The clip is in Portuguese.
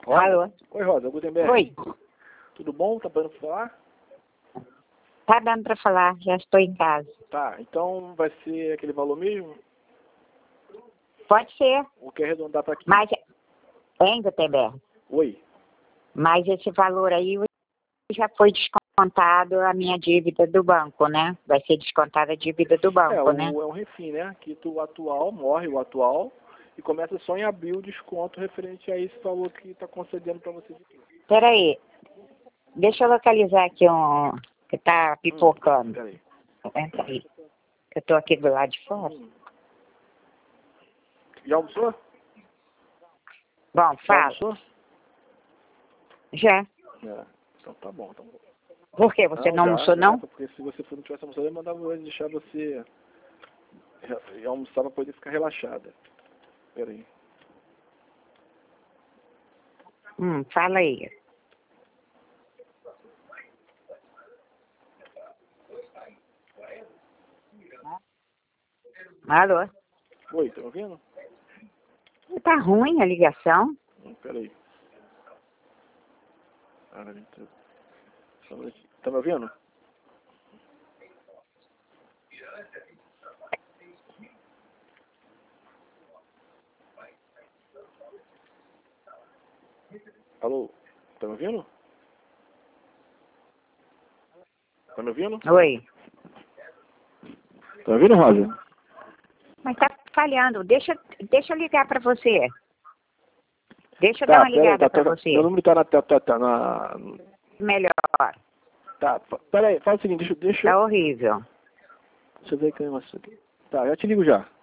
Rosa? Alô? Oi, Rosa, Gutenberg. Oi. Tudo bom? Tá podendo falar? Tá dando para falar, já estou em casa. Tá, então vai ser aquele valor mesmo? Pode ser, Ou quer arredondar para aqui? mas... Hein, Gutenberg? Oi. Mas esse valor aí já foi descontado a minha dívida do banco, né? Vai ser descontada a dívida do banco, né? É um refim, né? Que o atual, morre o atual, e começa só em abril o desconto referente a esse valor que está concedendo para você de tudo. Peraí, deixa eu localizar aqui um que tá pipocando. Peraí. Entra aí. Eu tô aqui do lado de fora. Já almoçou? Bom, Já fala. almoçou? Já. É. Então tá bom. Então... Por quê? Você não almoçou, já, não? porque se você não tivesse almoçado, eu mandava eu deixar você almoçar para poder ficar relaxada. Peraí. Fala aí. Alô? Oi, tá me ouvindo? Tá ruim a ligação? Peraí. Tá me ouvindo? Alô? Tá me ouvindo? Tá me ouvindo? Oi. Tá me ouvindo, Rosa? Mas tá falhando. Deixa eu ligar pra você. Deixa eu dar uma ligada pra você. Meu número tá na... Melhor. Tá, peraí, faz o seguinte, deixa Tá horrível. eu ver aqui o negócio aqui. Tá, já te ligo já.